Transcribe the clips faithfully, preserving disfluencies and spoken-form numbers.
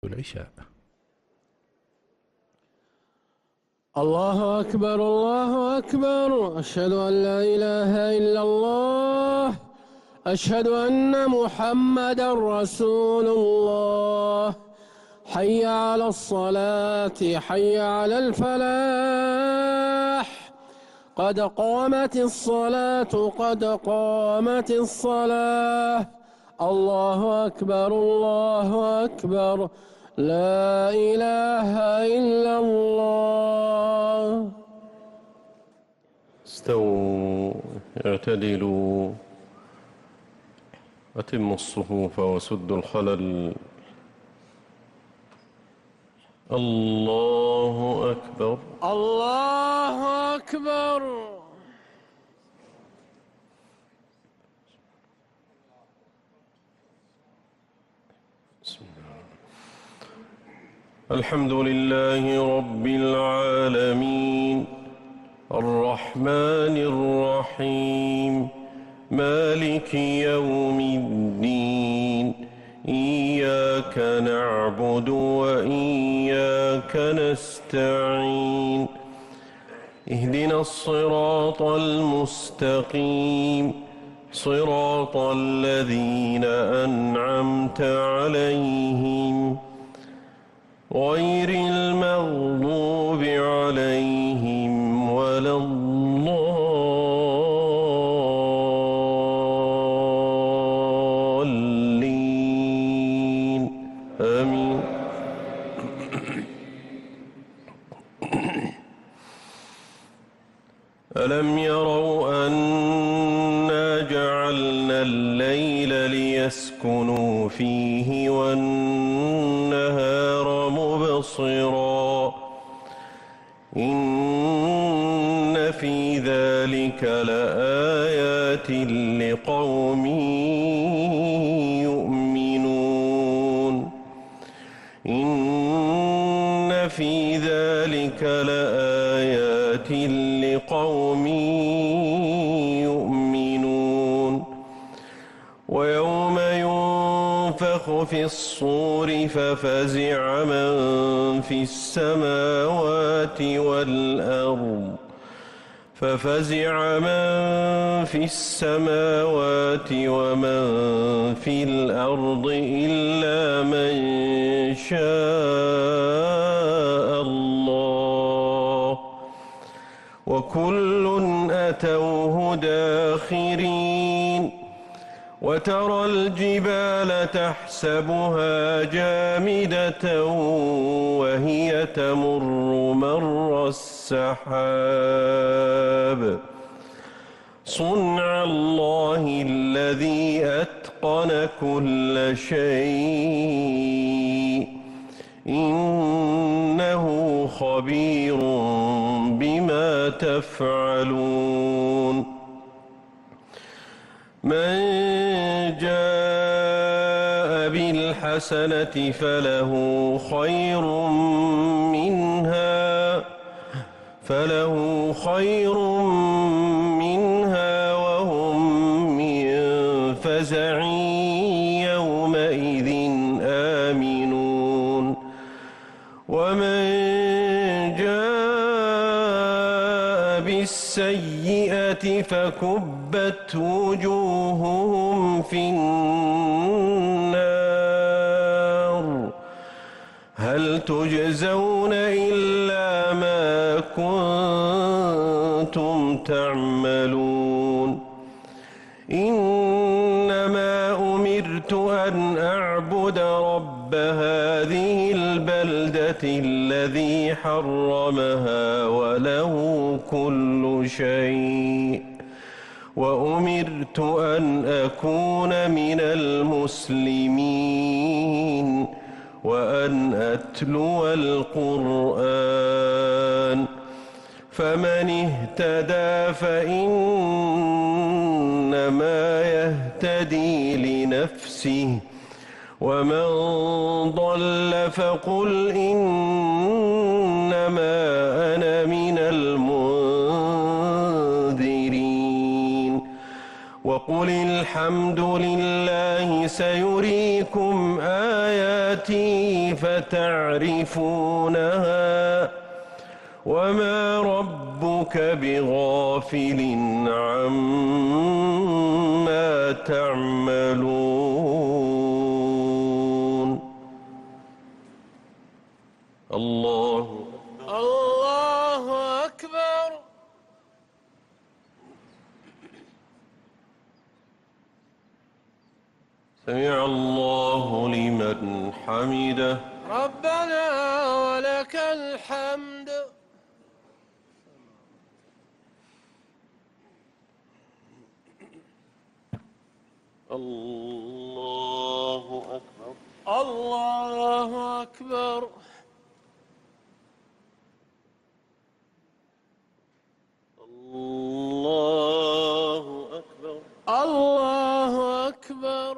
العشاء. الله أكبر الله أكبر، أشهد أن لا إله إلا الله، أشهد أن محمدا رسول الله. حي على الصلاة، حي على الفلاح، قد قامت الصلاة قد قامت الصلاة. الله أكبر الله أكبر، لا إله إلا الله. استووا، اعتدلوا، أتموا الصفوف وسدوا الخلل. الله أكبر الله أكبر. بسم الله. الحمد لله رب العالمين، الرحمن الرحيم، مالك يوم الدين. إياك نعبد وإياك نستعين، اهدنا الصراط المستقيم، صراط الذين أنعمت عليهم غير المغضوب عليهم ولا الضالين، آمين. ألم يروا أنا جعلنا الليل ليسكنوا فيه والنهار مبصرا، إن في ذلك لآيات لقوم يؤمنون. إن في ذلك لآيات لقوم يؤمنون. ويوم ينفخ في الصور ففزع من في السماوات والأرض ففزع من في السماوات ومن في الأرض إلا من شاء الله، وكل أتوه داخرين. وترى الجبال تحسبها جامدة وهي تمر مر السحاب، صنع الله الذي أتقن كل شيء، إنه خبير بما تفعلون. من جاء بالحسنة فله خير منها فله خير منها وهم من فزع يومئذ آمنون. ومن جاء بالسيئة فكبت وجوههم في النار، هل تجزون إلا ما كنتم تعملون. إنما أمرت أن أعبد رب هذه البلدة الذي حرمها وله كل شيء، وأمرت أن أكون من المسلمين وأن أتلو القرآن. فمن اهتدى فإنما يهتدي لنفسه، ومن ضل فقل إنما أنا من المنذرين. وقل قل الحمد لله سيريكم آياته فتعرفونها وما ربك بغافل عما تعملون. الله الله أكبر. سمع الله لمن حمده. ربنا ولك الحمد. الله أكبر. الله أكبر. الله أكبر. الله أكبر.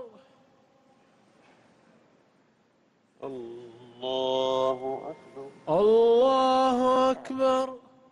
الله أكبر. الله أكبر.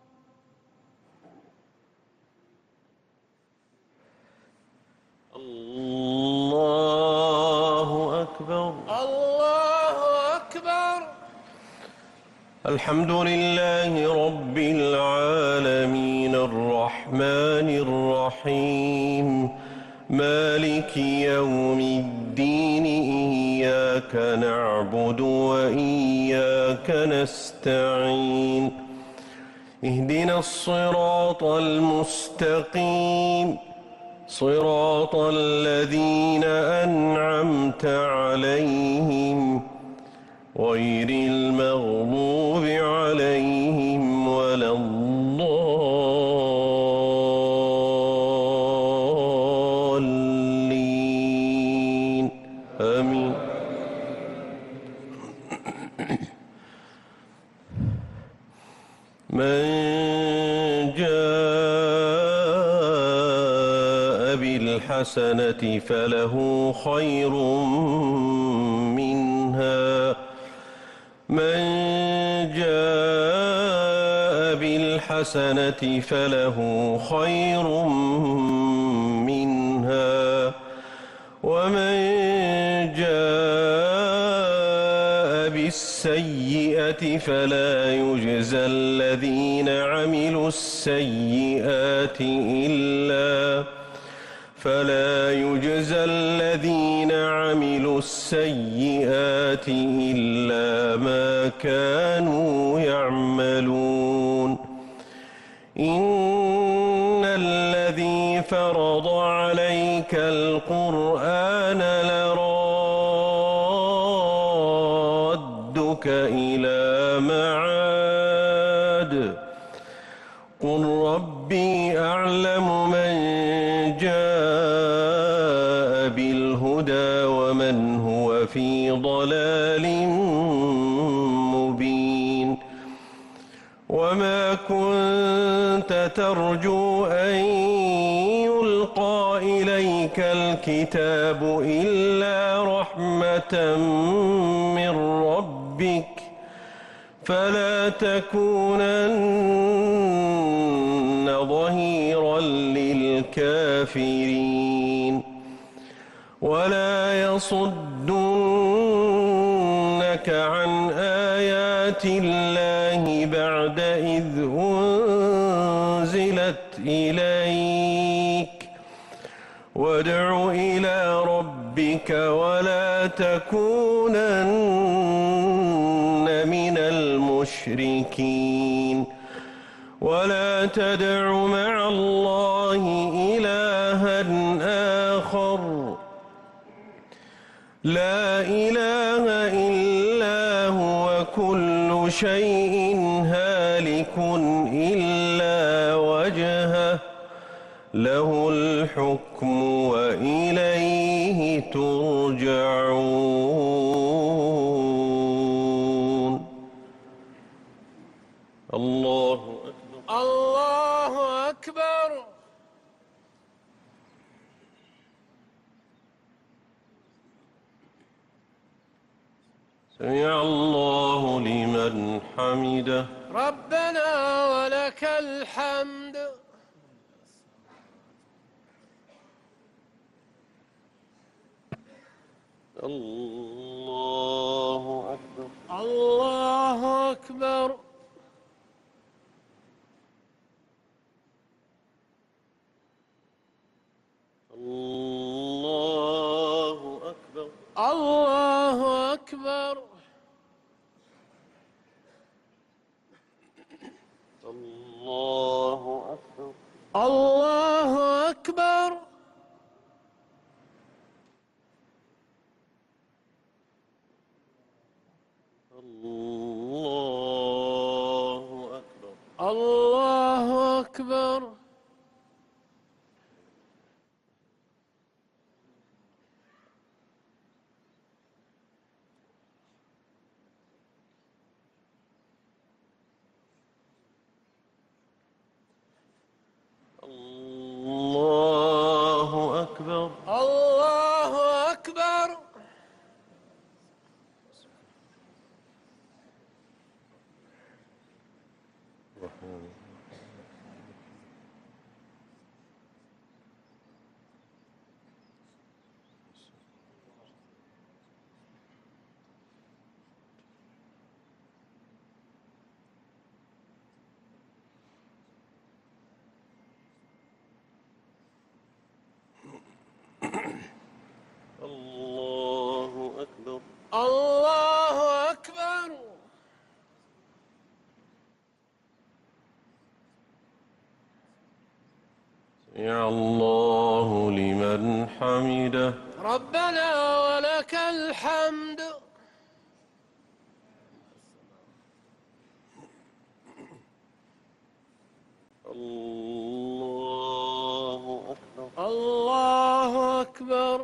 الله أكبر. الله أكبر. الحمد لله رب العالمين الرحمن الرحيم مالك يوم الدين إياك نعبد وإياك نستعين اهدنا الصراط المستقيم صراط الذين أنعمت عليهم غير المغضوب عليهم ولا الضالين آمين. من جاء بالحسنة فله خير منها من جاء بالحسنة فله خير منها ومن جاء بالسيئة فلا يجزى الذين عملوا السيئات إلا فلا يجزى الذين عملوا السيئات إلا ما كانوا يعملون. إن الذي فرض عليك القرآن لرادك إلى معاد قل ربي أعلم من جاء بالهدى ومن هو في ضلال مبين. وما كنت ترجو أن يلقى إليك الكتاب إلا رحمة من ربك فلا تكونن ظهيرا للكافرين ولا يصدنك عن آيات الله بعد إذ أنزلت إليك وادع إلى ربك ولا تكونن من المشركين ولا تدع مع الله إلها آخر لا إله إلا هو كل شيء هالك إلا وجهه له الحكم وإليه ترجعون. الله أكبر. الله أكبر. سمع الله لمن حمده. ربنا ولك الحمد. الله أكبر. الله أكبر. الله أكبر. الله أكبر. الله أكبر. الله أكبر. الله أكبر. الله أكبر. الله أكبر. الله أكبر. الله أكبر. الله أكبر. سمع الله لمن حمده. ربنا ولك الحمد. الله أكبر. الله أكبر.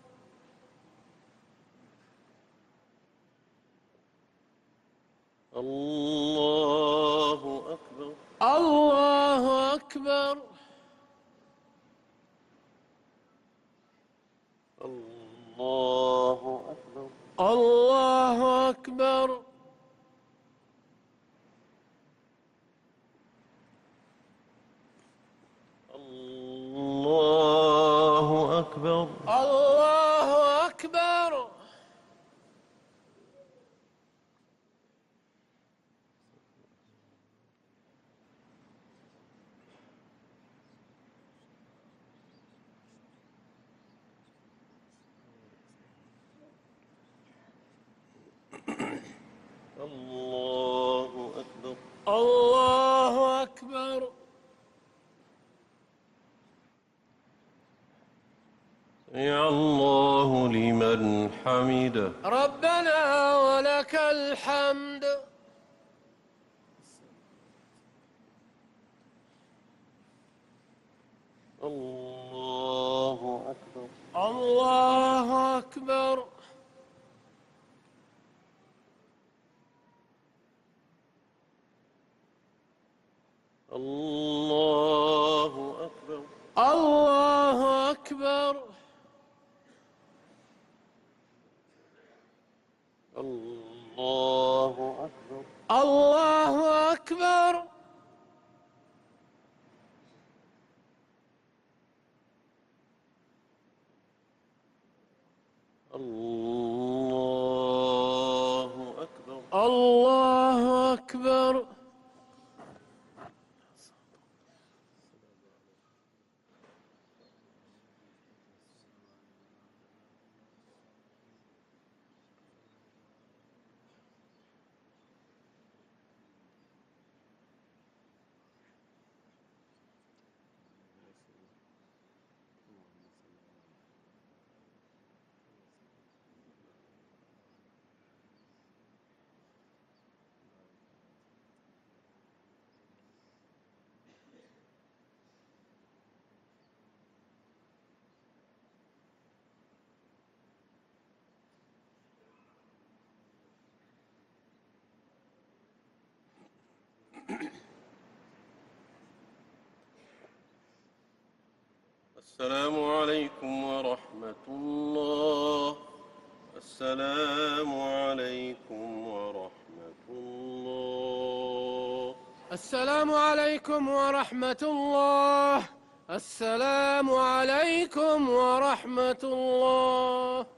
الله أكبر. الله أكبر. الله أكبر. الله أكبر. الله أكبر. الله أكبر. الله أكبر. الله أكبر. سمع الله لمن حمده. ربنا ولك الحمد. الله أكبر. الله أكبر. الله أكبر. الله أكبر. الله أكبر. الله أكبر. الله أكبر. الله أكبر. السلام عليكم ورحمة الله. السلام عليكم ورحمة الله. السلام عليكم ورحمة الله. السلام عليكم ورحمة الله.